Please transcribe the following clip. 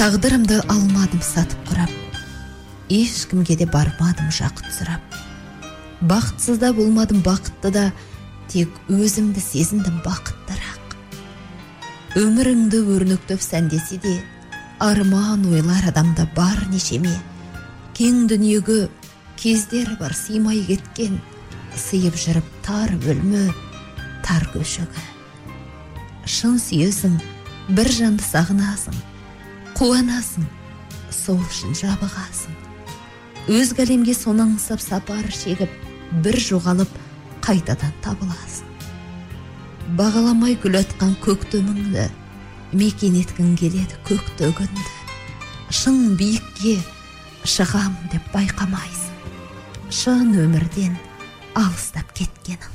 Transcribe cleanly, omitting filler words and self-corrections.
Тағдырымды алмадым сатып құрап, ешкімге де бармадым жақыт сұрап. Бақытсыз да болмадым бақытты да, тек өзімді сезіндім бақыттырақ. Өміріңді өрнектеп сәндесе де, арман ойлар адамда бар нешеме. Кең дүниеге кездері бар сыймай кеткен, сыйып жүріп тар бөлме, тар көшігі. Шын сүйесің, бір жанды сағынасың, қуанасың, сол үшін жабығасың. Өз әлемге соның сапар шегіп, бір жоғалып, қайтадан табыласың. Бағаламай гүл атқан көктеміңді, мекен еткің келеді көк төгінді. Шын биікке шығам деп байқамайсың, шын өмірден алыстап кеткенің.